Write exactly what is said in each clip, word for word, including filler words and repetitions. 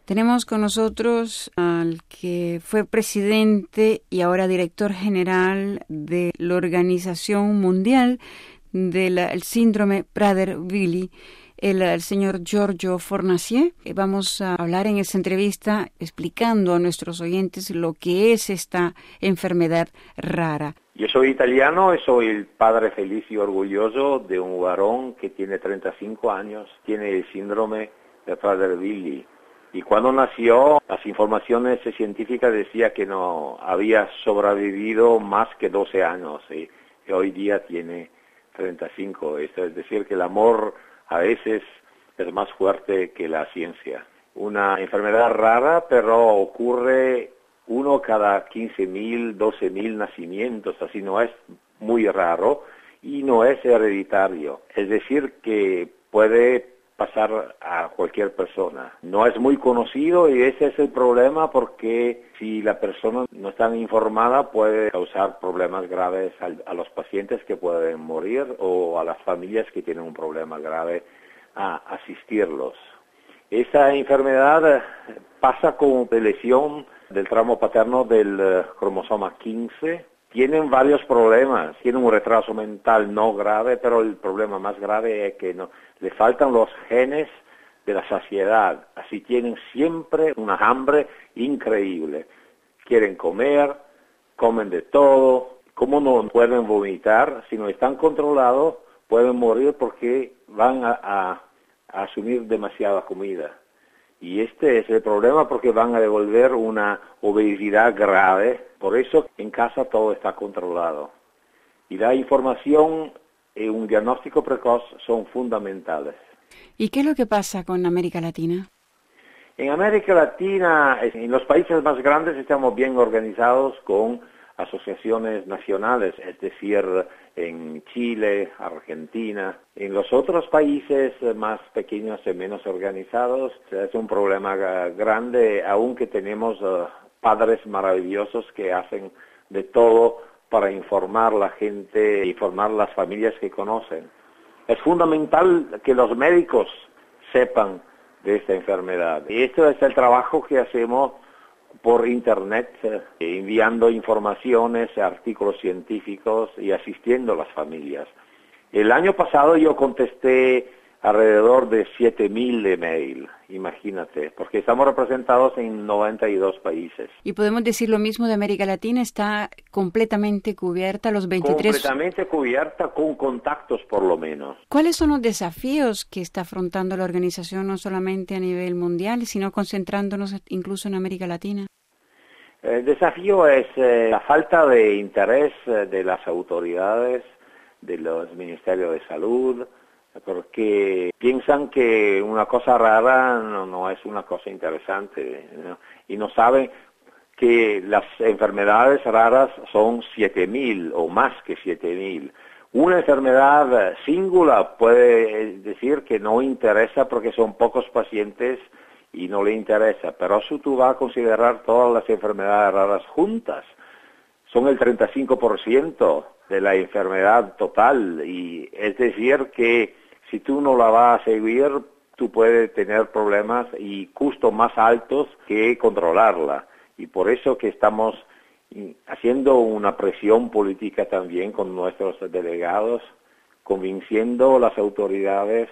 Tenemos con nosotros al que fue presidente y ahora director general de la Organización Mundial del Síndrome Prader-Willi, el, el señor Giorgio Fornacier. Vamos a hablar en esta entrevista explicando a nuestros oyentes lo que es esta enfermedad rara. Yo soy italiano y soy el padre feliz y orgulloso de un varón que tiene treinta y cinco años, tiene el síndrome de Prader-Willi. Y cuando nació, las informaciones científicas decían que no había sobrevivido más que doce años y, y hoy día tiene treinta y cinco. Esto es decir, que el amor a veces es más fuerte que la ciencia. Una enfermedad rara, pero ocurre uno cada quince mil, doce mil nacimientos, así no es muy raro y no es hereditario. Es decir, que puede pasar a cualquier persona. No es muy conocido y ese es el problema porque si la persona no está informada puede causar problemas graves a, a los pacientes que pueden morir o a las familias que tienen un problema grave a asistirlos. Esa enfermedad pasa como lesión del tramo paterno del uh, cromosoma quince. Tienen varios problemas, tienen un retraso mental no grave, pero el problema más grave es que no, le faltan los genes de la saciedad, así tienen siempre una hambre increíble. Quieren comer, comen de todo, como no pueden vomitar, si no están controlados, pueden morir porque van a, a, a asumir demasiada comida. Y este es el problema porque van a devolver una obesidad grave. Por eso en casa todo está controlado. Y la información y un diagnóstico precoz son fundamentales. ¿Y qué es lo que pasa con América Latina? En América Latina, en los países más grandes estamos bien organizados con asociaciones nacionales, es decir, en Chile, Argentina. En los otros países más pequeños y menos organizados es un problema grande, aunque tenemos uh, padres maravillosos que hacen de todo para informar a la gente, informar a las familias que conocen. Es fundamental que los médicos sepan de esta enfermedad. Y esto es el trabajo que hacemos por internet, eh, enviando informaciones, artículos científicos y asistiendo a las familias. El año pasado yo contesté alrededor de siete mil email, imagínate, porque estamos representados en noventa y dos países. Y podemos decir lo mismo de América Latina, está completamente cubierta, los veintitrés... Completamente cubierta con contactos por lo menos. ¿Cuáles son los desafíos que está afrontando la organización, no solamente a nivel mundial, sino concentrándonos incluso en América Latina? El desafío es eh, la falta de interés eh, de las autoridades, de los ministerios de salud, porque piensan que una cosa rara no, no es una cosa interesante, ¿no? Y no saben que las enfermedades raras son siete mil o más que siete mil. Una enfermedad singular puede decir que no interesa porque son pocos pacientes y no le interesa, pero si tú vas a considerar todas las enfermedades raras juntas, son el treinta y cinco por ciento de la enfermedad total, y es decir que si tú no la vas a seguir, tú puedes tener problemas y costos más altos que controlarla. Y por eso que estamos haciendo una presión política también con nuestros delegados, convenciendo a las autoridades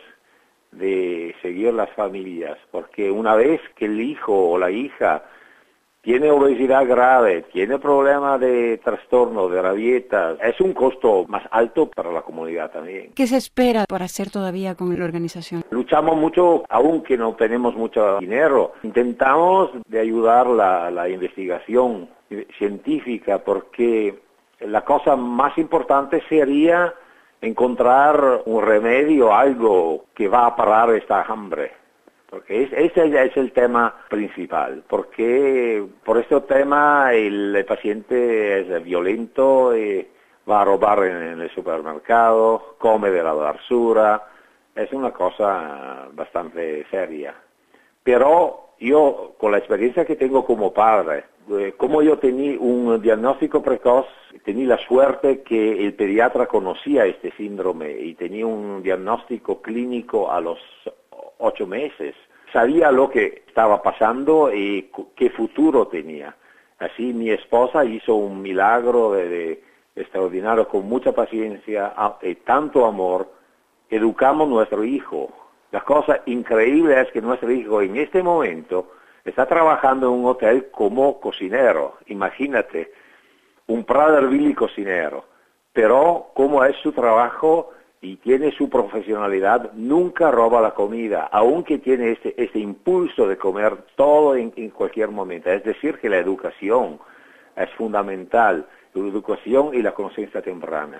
de seguir las familias, porque una vez que el hijo o la hija tiene obesidad grave, tiene problemas de trastorno, de rabietas, es un costo más alto para la comunidad también. ¿Qué se espera por hacer todavía con la organización? Luchamos mucho, aunque no tenemos mucho dinero. Intentamos de ayudar la, la investigación científica, porque la cosa más importante sería encontrar un remedio, algo que va a parar esta hambre. Porque ese es el tema principal, porque por este tema el, el paciente es violento, y va a robar en, en el supermercado, come de la basura, es una cosa bastante seria. Pero yo, con la experiencia que tengo como padre, eh, como yo tenía un diagnóstico precoz, tenía la suerte que el pediatra conocía este síndrome y tenía un diagnóstico clínico a los ocho meses. sabía lo que estaba pasando y qué futuro tenía. Así mi esposa hizo un milagro de, de extraordinario, con mucha paciencia y tanto amor, educamos a nuestro hijo. La cosa increíble es que nuestro hijo en este momento está trabajando en un hotel como cocinero. Imagínate, un Prader-Willi cocinero. Pero como es su trabajo y tiene su profesionalidad, nunca roba la comida, aunque tiene este, este impulso de comer todo en, en cualquier momento. Es decir, que la educación es fundamental, la educación y la conciencia temprana.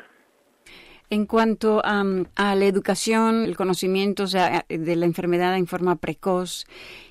En cuanto um, a la educación, el conocimiento, o sea, de la enfermedad en forma precoz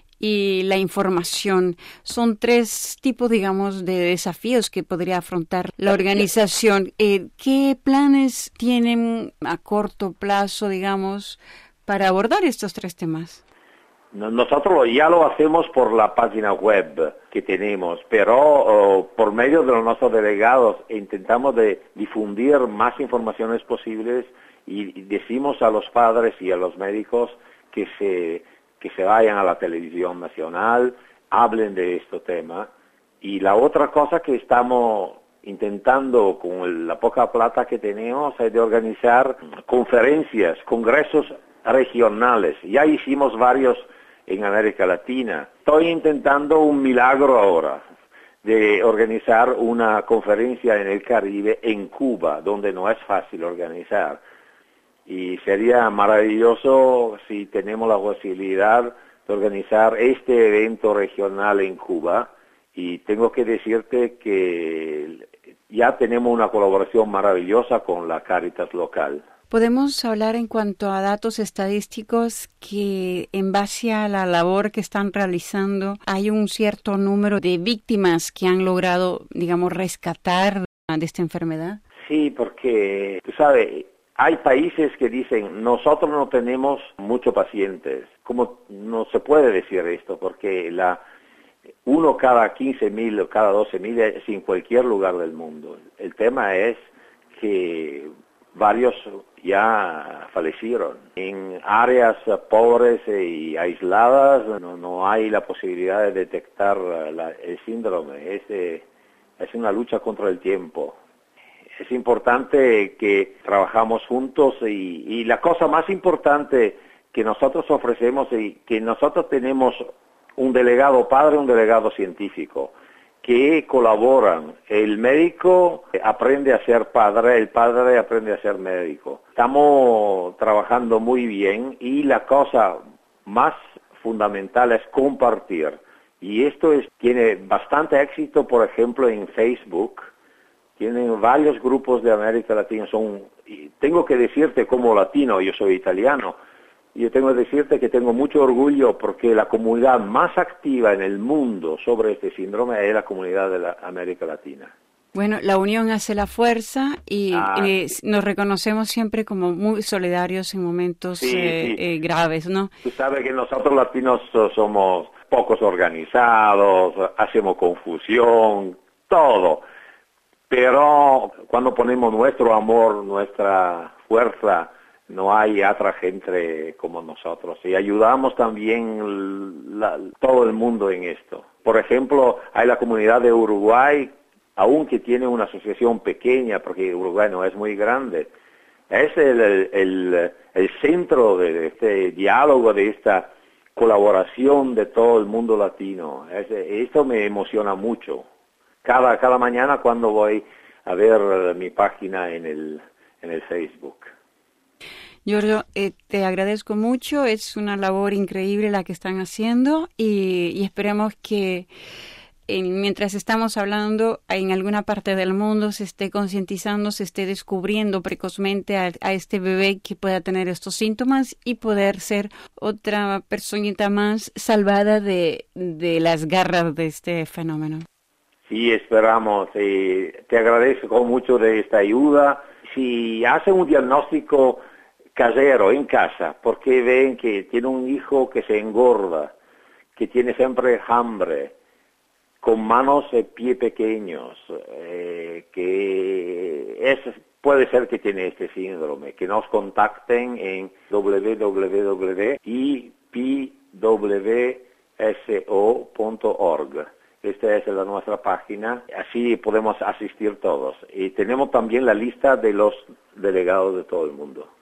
y la información, son tres tipos, digamos, de desafíos que podría afrontar la organización. Eh, ¿Qué planes tienen a corto plazo, digamos, para abordar estos tres temas? Nosotros ya lo hacemos por la página web que tenemos, pero oh, por medio de nuestros delegados intentamos de difundir más informaciones posibles y, y decimos a los padres y a los médicos que se que se vayan a la televisión nacional, hablen de este tema. Y la otra cosa que estamos intentando con el, la poca plata que tenemos es de organizar conferencias, congresos regionales. Ya hicimos varios en América Latina. Estoy intentando un milagro ahora de organizar una conferencia en el Caribe, en Cuba, donde no es fácil organizar. Y sería maravilloso si tenemos la posibilidad de organizar este evento regional en Cuba. Y tengo que decirte que ya tenemos una colaboración maravillosa con la Cáritas local. Podemos hablar en cuanto a datos estadísticos que en base a la labor que están realizando hay un cierto número de víctimas que han logrado, digamos, rescatar de esta enfermedad. Sí, porque, tú sabes, hay países que dicen, nosotros no tenemos muchos pacientes. ¿Cómo no se puede decir esto? Porque la uno cada quince mil o cada doce mil es en cualquier lugar del mundo. El tema es que varios ya fallecieron. En áreas pobres y aisladas no, no hay la posibilidad de detectar la, el síndrome. Es, eh, es una lucha contra el tiempo. Es importante que trabajamos juntos y, y la cosa más importante que nosotros ofrecemos y que nosotros tenemos un delegado padre, un delegado científico, que colaboran. El médico aprende a ser padre, el padre aprende a ser médico. Estamos trabajando muy bien y la cosa más fundamental es compartir. Y esto es, tiene bastante éxito, por ejemplo, en Facebook. Tienen varios grupos de América Latina. Son, y tengo que decirte como latino, yo soy italiano, yo tengo que decirte que tengo mucho orgullo porque la comunidad más activa en el mundo sobre este síndrome es la comunidad de la América Latina. Bueno, la unión hace la fuerza y ah, eh, sí. nos reconocemos siempre como muy solidarios en momentos sí, eh, sí. Eh, graves, ¿no? Tú sabes que nosotros latinos somos pocos organizados, hacemos confusión, todo. Pero cuando ponemos nuestro amor, nuestra fuerza, no hay otra gente como nosotros. Y ayudamos también la, todo el mundo en esto. Por ejemplo, hay la comunidad de Uruguay, aunque tiene una asociación pequeña, porque Uruguay no es muy grande. Es el, el, el centro de este diálogo, de esta colaboración de todo el mundo latino. Es, esto me emociona mucho. Cada, cada mañana cuando voy a ver mi página en el, en el Facebook. Giorgio, eh, te agradezco mucho, es una labor increíble la que están haciendo y, y esperemos que eh, mientras estamos hablando en alguna parte del mundo se esté concientizando, se esté descubriendo precozmente a, a este bebé que pueda tener estos síntomas y poder ser otra personita más salvada de, de las garras de este fenómeno. Sí, esperamos. Eh, te agradezco mucho de esta ayuda. Si hace un diagnóstico casero en casa, porque ven que tiene un hijo que se engorda, que tiene siempre hambre, con manos y pies pequeños, eh, que es, puede ser que tiene este síndrome, que nos contacten en w w w punto i p w s o punto org. Esta es la nuestra página, así podemos asistir todos. Y tenemos también la lista de los delegados de todo el mundo.